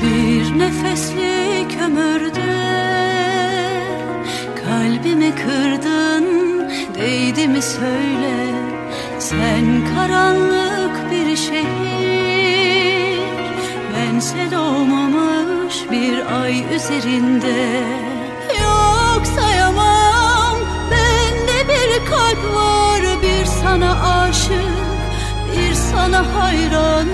Bir nefeslik ömürde kalbimi kırdın, değdi mi söyle. Sen karanlık bir şehir, bense doğmamış bir ay üzerinde. Yok sayamam, bende bir kalp var, bir sana aşık, bir sana hayran.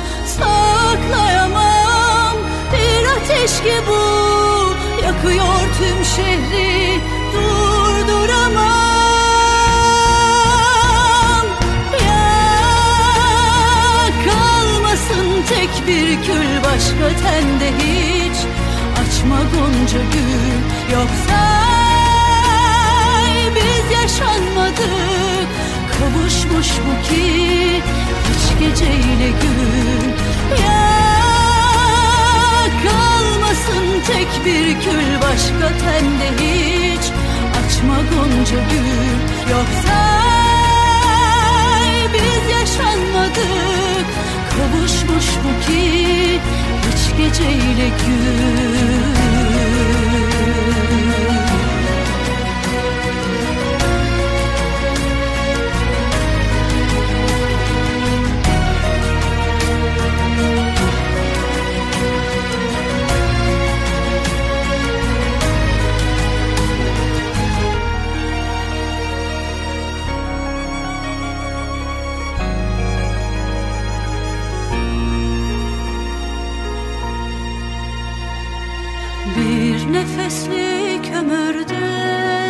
Saklayamam, bir ateş ki bu, yakıyor tüm şehri, durduramam. Ya kalmasın tek bir kül başka tende hiç, açma gonca gül, yoksa biz yaşanmadık. Kavuşmuş bu ki hiç geceyle gün. Ya kalmasın tek bir kül başka tende hiç, açma gonca gül, yoksa biz yaşanmadık. Kavuşmuş bu ki hiç geceyle gün. Bir nefeslik ömürde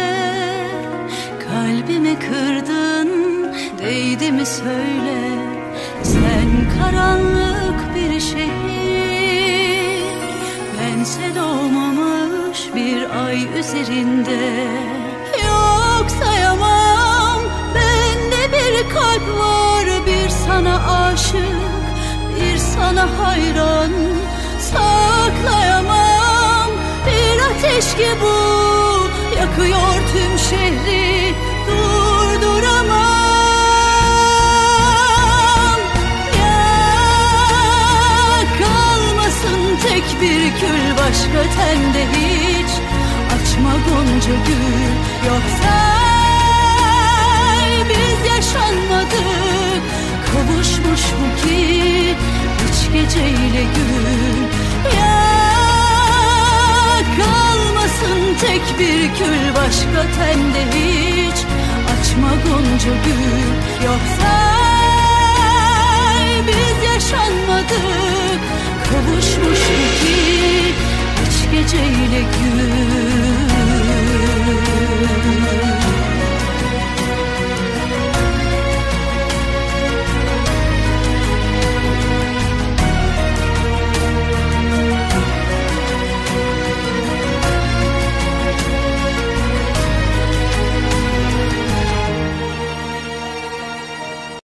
kalbimi kırdın, değdi mi söyle. Sen karanlık bir şehir, bense doğmamış bir ay üzerinde. Yok sayamam, bende bir kalp var, bir sana aşık, bir sana hayran. Saklayamam, bir ateş ki bu, yakıyor tüm şehri, durduramam. Ya kalmasın tek bir kül başka tende hiç, açma gonca gül, yoksa biz yaşanmadık. Kavuşmuş bu ki hiç geceyle gün. Ya kalmasın tek bir kül başka tende hiç, açma gonca gül, yoksa